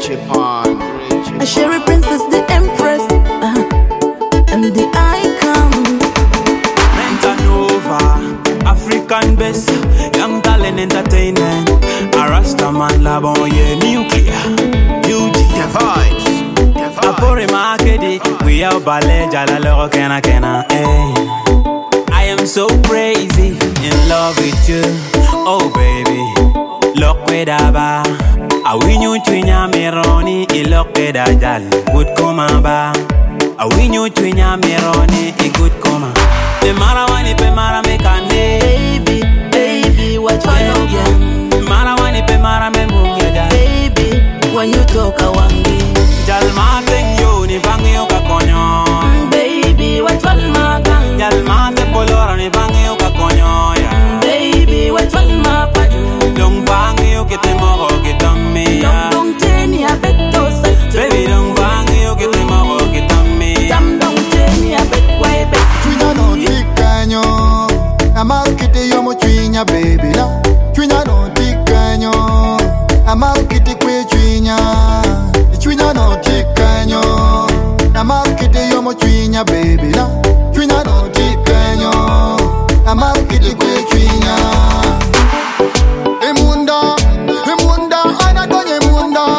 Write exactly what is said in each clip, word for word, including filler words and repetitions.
Richie Pond, Richie. A Sherry Princess, the Empress, uh, and the icon. Mentanova, African best, young talent entertainment. A Rastaman labon, yeah, nuclear. Beauty, The vibes. The vibes. Apore market, we are ballet, jala loro kena kena, eh. I am so crazy, in love with you, oh baby. Look with aba, I win you twinya meroni, I look with a jal, good koma ba. I win you twinya meroni, I good koma. Pe mara wani pe mara me kande, Baby, baby, what you yeah, yeah. Mara wani pe mara me munga ja. Baby, when you talk a wangi. Jal mateng yo ni bangi yo ka konyo. Baby, what you magang. Jal mate polora ni bangi yo ka konyo ya. Baby, what you mapaju. Don't bangi yo que te mogo que tammi ya. Dong dong teni a beto sector. Baby don't bangi yo que te mogo que tammi. Dam dong teni a bet way bet. Twinya no tikanyo, amalkiti yomo twinya baby la. Twinya no tikanyo, amalkiti kwe twinya. Twinya no tikanyo, amalkiti yomo twinya baby la. Twinya no tikanyo, amalkiti kwe twinya. Emunda, emunda, anatonye emunda.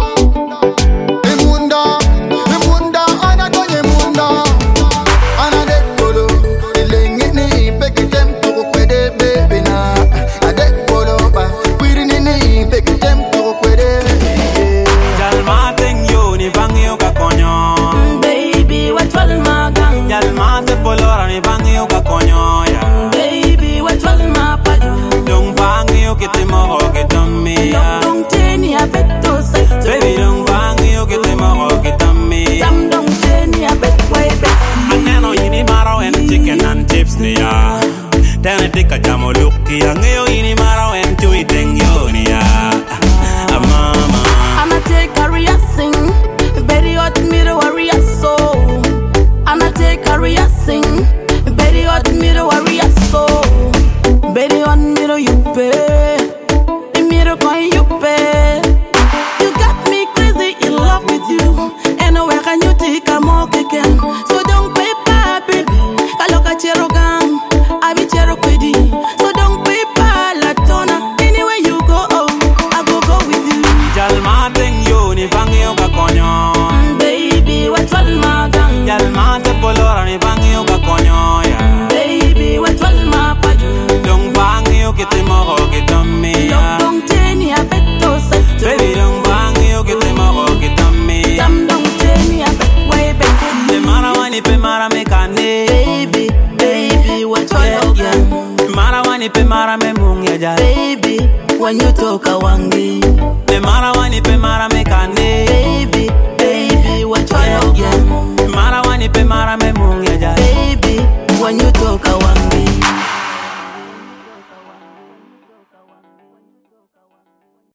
Emunda, emunda, anatonye emunda. Anadekolo, ilengini peke tempo kwede baby na. Adekolo ba, kwirinini peke tempo kwede. Jal mateng yo ni bangi yo ka konyo. Baby, what you magang. Jal mate polora ni bangi yo ka konyo ya. Baby, what you mapaju. Don't bangi yo que te mogo que tammi ya. Dong dong teni a beto sector. Baby don't bangi yo que te mogo que tammi. Dam dong teni a bet way bet. Aneno yini maro en chicken and chips ni ya. Tene tika jamo luki ya. Ngeo yini maro en chui tengyo ni ya. Ah, mama. I'ma take a reaction. Very hot middle warrior soul. I'ma take a reaction. Very hot middle warrior soul. Very hot middle you pay. The middle coin you pay. You got me crazy in love with you. And where can you take a more again? So don't pay pa baby. Kaloka chero gang. I be chero kwedi. So don't pay pa la tona. Anywhere you go, oh, I go go with you. Jal mateng yo ni bangi yo ka konyo. Baby, what you magang. Jal mate polora ni bangi yo ka konyo ya. Baby, what you mapaju. Don't bangi yo que te mogo que tammi ya. Dong dong teni a beto sector. Baby don't bangi yo que te mogo que tammi. Dam dong teni a bet way bet. Pe mara wani pe mara me kande. Baby, baby, what you yeah. Mara wani pe mara me munga ja. Baby, when you talk a wangi. Pe mara wani pe mara me kande. Baby, baby, what you yeah. Mara wani pe mara